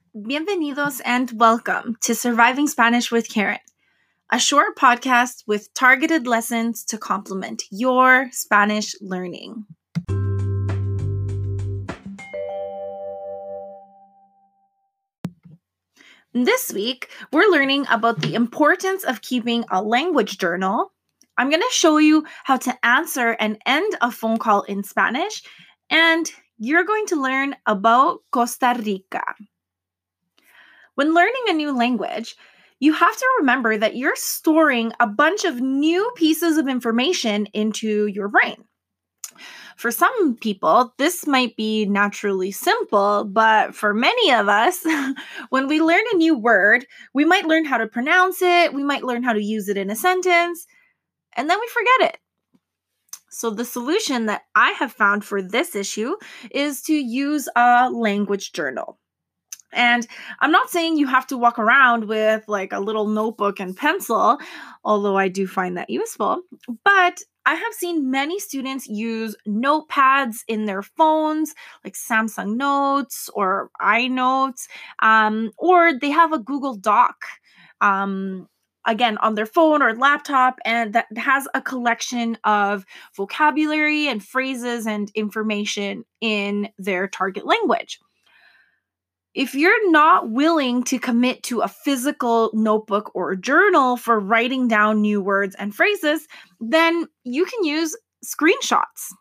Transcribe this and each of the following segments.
Bienvenidos and welcome to Surviving Spanish with Karen, a short podcast with targeted lessons to complement your Spanish learning. This week, we're learning about the importance of keeping a language journal. I'm going to show you how to answer and end a phone call in Spanish, and you're going to learn about Costa Rica. When learning a new language, you have to remember that you're storing a bunch of new pieces of information into your brain. For some people, this might be naturally simple, but for many of us, when we learn a new word, we might learn how to pronounce it, we might learn how to use it in a sentence, and then we forget it. So the solution that I have found for this issue is to use a language journal. And I'm not saying you have to walk around with like a little notebook and pencil, although I do find that useful. But I have seen many students use notepads in their phones, like Samsung Notes or iNotes, or they have a Google Doc, again, on their phone or laptop, and that has a collection of vocabulary and phrases and information in their target language. If you're not willing to commit to a physical notebook or journal for writing down new words and phrases, then you can use screenshots.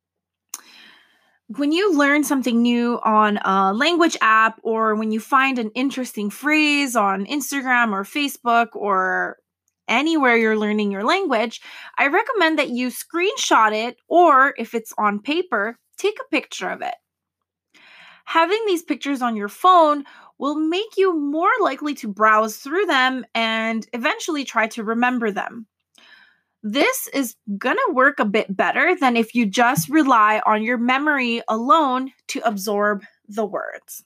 When you learn something new on a language app, or when you find an interesting phrase on Instagram or Facebook or anywhere you're learning your language, I recommend that you screenshot it, or if it's on paper, take a picture of it. Having these pictures on your phone will make you more likely to browse through them and eventually try to remember them. This is going to work a bit better than if you just rely on your memory alone to absorb the words.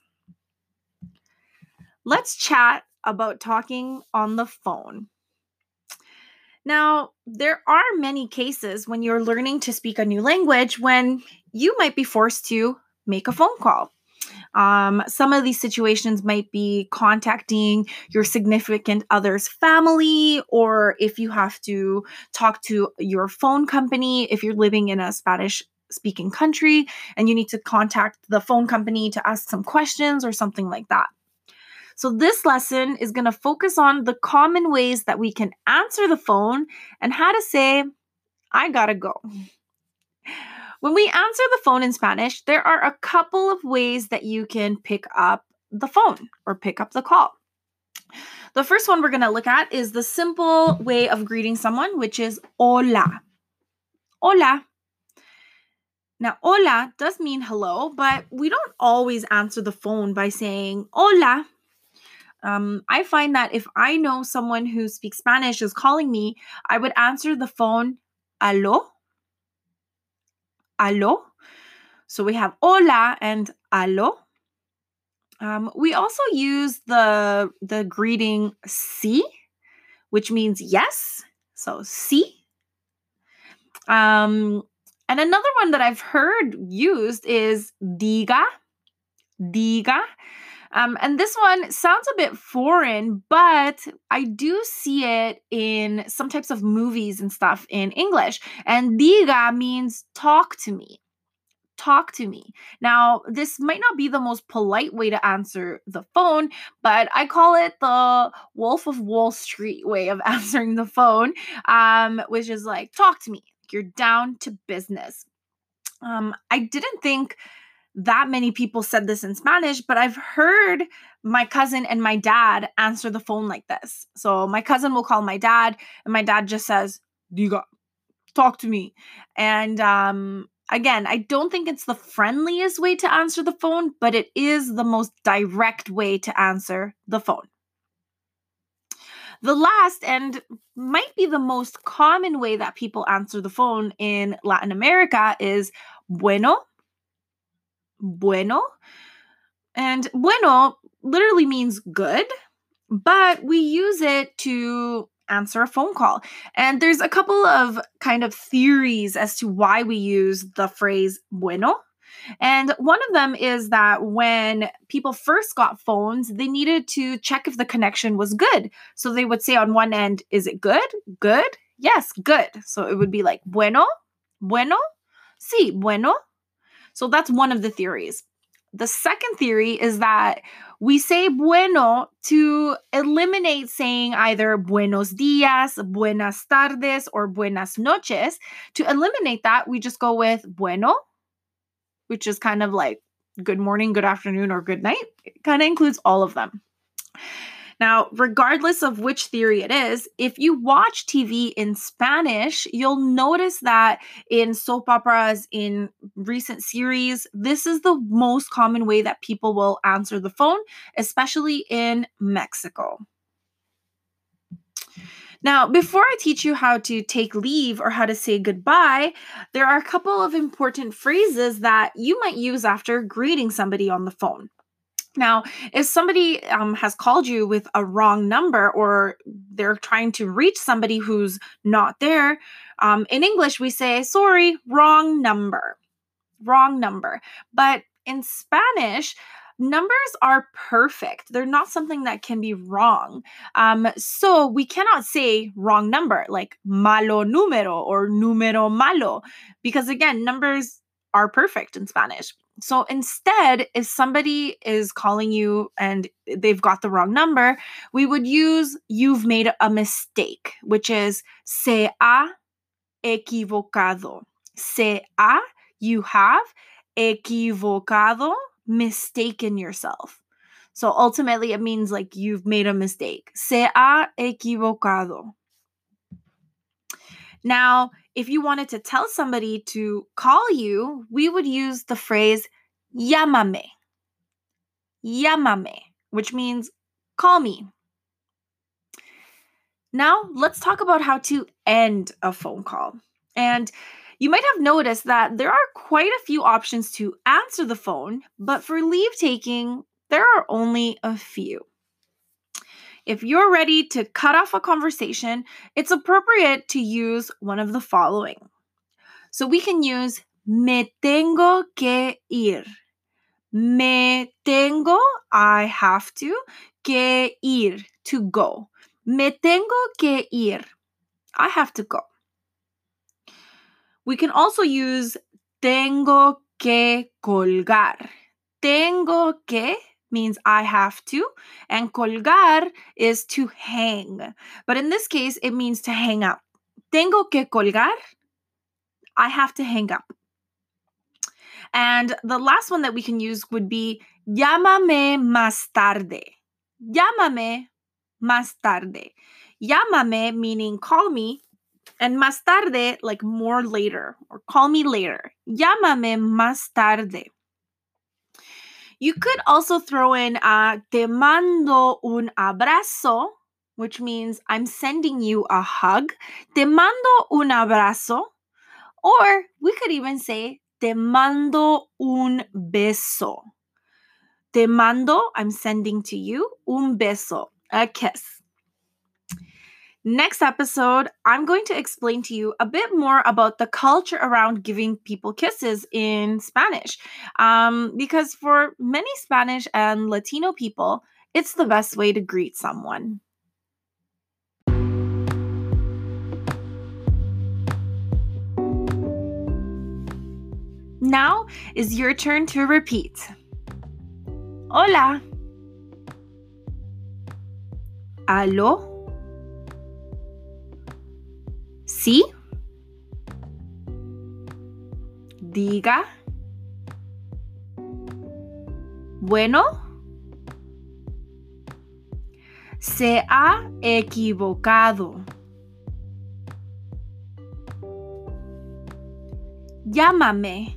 Let's chat about talking on the phone. Now, there are many cases when you're learning to speak a new language when you might be forced to make a phone call. Some of these situations might be contacting your significant other's family, or if you have to talk to your phone company, if you're living in a Spanish-speaking country and you need to contact the phone company to ask some questions or something like that. So this lesson is going to focus on the common ways that we can answer the phone and how to say, "I gotta go." When we answer the phone in Spanish, there are a couple of ways that you can pick up the phone or pick up the call. The first one we're going to look at is the simple way of greeting someone, which is hola. Hola. Now, hola does mean hello, but we don't always answer the phone by saying hola. I find that if I know someone who speaks Spanish is calling me, I would answer the phone, aló. Aló. So we have hola and aló. We also use the greeting sí, which means yes. So sí. And another one that I've heard used is diga. Diga. And this one sounds a bit foreign, but I do see it in some types of movies and stuff in English. And diga means talk to me. Talk to me. Now, this might not be the most polite way to answer the phone, but I call it the Wolf of Wall Street way of answering the phone, which is like, talk to me. You're down to business. I didn't think that many people said this in Spanish, but I've heard my cousin and my dad answer the phone like this. So my cousin will call my dad, and my dad just says, "Diga, talk to me." And again, I don't think it's the friendliest way to answer the phone, but it is the most direct way to answer the phone. The last and might be the most common way that people answer the phone in Latin America is bueno. Bueno. And bueno literally means good, but we use it to answer a phone call. And there's a couple of kind of theories as to why we use the phrase bueno. And one of them is that when people first got phones, they needed to check if the connection was good. So they would say on one end, is it good? Good? Yes, good. So it would be like, bueno, bueno, sí, bueno. So that's one of the theories. The second theory is that we say bueno to eliminate saying either buenos dias, buenas tardes, or buenas noches. To eliminate that, we just go with bueno, which is kind of like good morning, good afternoon, or good night. It kind of includes all of them. Now, regardless of which theory it is, if you watch TV in Spanish, you'll notice that in soap operas, in recent series, this is the most common way that people will answer the phone, especially in Mexico. Now, before I teach you how to take leave or how to say goodbye, there are a couple of important phrases that you might use after greeting somebody on the phone. Now, if somebody has called you with a wrong number or they're trying to reach somebody who's not there, in English we say, sorry, wrong number. Wrong number. But in Spanish, numbers are perfect. They're not something that can be wrong. So we cannot say wrong number like malo número or número malo because, again, numbers are perfect in Spanish. So instead, if somebody is calling you and they've got the wrong number, we would use you've made a mistake, which is se ha equivocado. Se ha, you have, equivocado, mistaken yourself. So ultimately, it means like you've made a mistake. Se ha equivocado. Now, if you wanted to tell somebody to call you, we would use the phrase llámame. Llámame, which means call me. Now, let's talk about how to end a phone call. And you might have noticed that there are quite a few options to answer the phone, but for leave taking, there are only a few. If you're ready to cut off a conversation, it's appropriate to use one of the following. So we can use me tengo que ir. Me tengo, I have que ir, to go. Me tengo que ir. I have to go. We can also use tengo que colgar. Tengo que means I have to, and colgar is to hang. But in this case, it means to hang up. Tengo que colgar. I have to hang up. And the last one that we can use would be llámame más tarde. Llámame más tarde. Llámame meaning call me, and más tarde like more later or call me later. Llámame más tarde. You could also throw in te mando un abrazo, which means I'm sending you a hug. Te mando un abrazo. Or we could even say te mando un beso. Te mando, I'm sending to you, un beso, a kiss. Next episode, I'm going to explain to you a bit more about the culture around giving people kisses in Spanish. Because for many Spanish and Latino people, it's the best way to greet someone. Now is your turn to repeat. Hola. Aló. Sí. Diga. Bueno. Se ha equivocado. Llámame.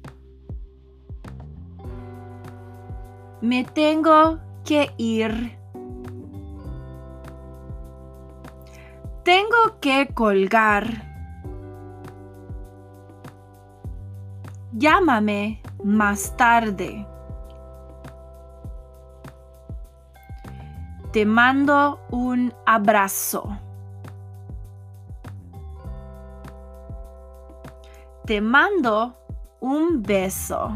Me tengo que ir. Tengo que colgar. Llámame más tarde. Te mando un abrazo. Te mando Un beso.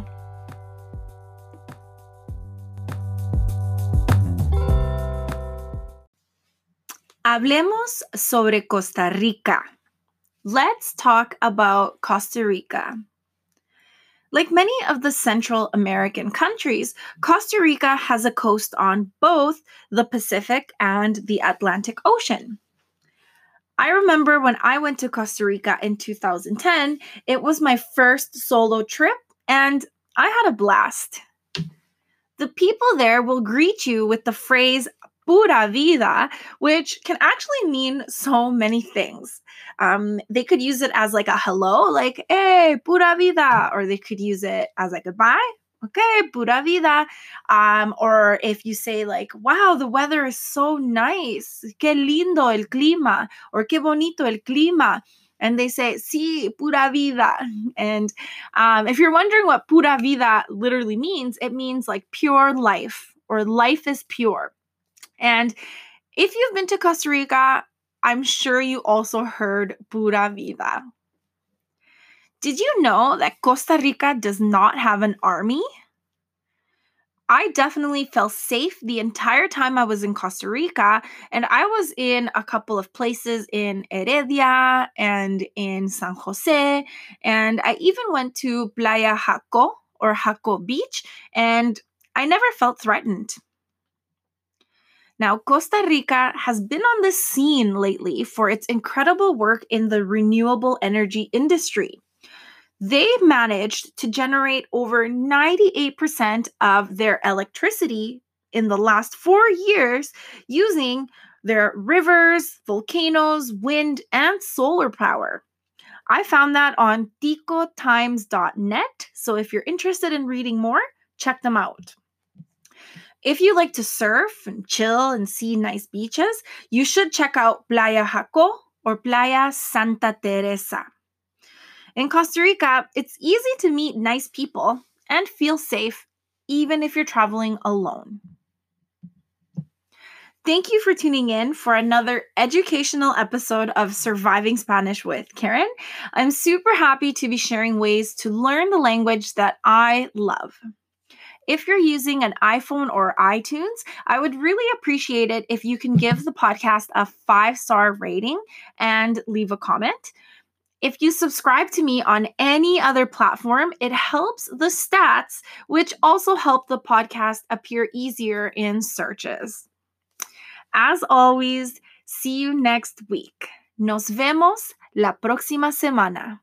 Hablemos sobre Costa Rica. Let's talk about Costa Rica. Like many of the Central American countries, Costa Rica has a coast on both the Pacific and the Atlantic Ocean. I remember when I went to Costa Rica in 2010, it was my first solo trip and I had a blast. The people there will greet you with the phrase pura vida, which can actually mean so many things. They could use it as like a hello, like, hey, pura vida, or they could use it as a goodbye. Okay, pura vida. Or if you say like, wow, the weather is so nice. Qué lindo el clima. Or qué bonito el clima. And they say, sí, pura vida. And if you're wondering what pura vida literally means, it means like pure life or life is pure. And if you've been to Costa Rica, I'm sure you also heard pura vida. Did you know that Costa Rica does not have an army? I definitely felt safe the entire time I was in Costa Rica, and I was in a couple of places in Heredia and in San Jose, and I even went to Playa Jaco or Jaco Beach, and I never felt threatened. Now, Costa Rica has been on the scene lately for its incredible work in the renewable energy industry. They managed to generate over 98% of their electricity in the last 4 years using their rivers, volcanoes, wind, and solar power. I found that on ticotimes.net. So if you're interested in reading more, check them out. If you like to surf and chill and see nice beaches, you should check out Playa Jaco or Playa Santa Teresa. In Costa Rica, it's easy to meet nice people and feel safe, even if you're traveling alone. Thank you for tuning in for another educational episode of Surviving Spanish with Karen. I'm super happy to be sharing ways to learn the language that I love. If you're using an iPhone or iTunes, I would really appreciate it if you can give the podcast a 5-star rating and leave a comment. If you subscribe to me on any other platform, it helps the stats, which also help the podcast appear easier in searches. As always, see you next week. Nos vemos la próxima semana.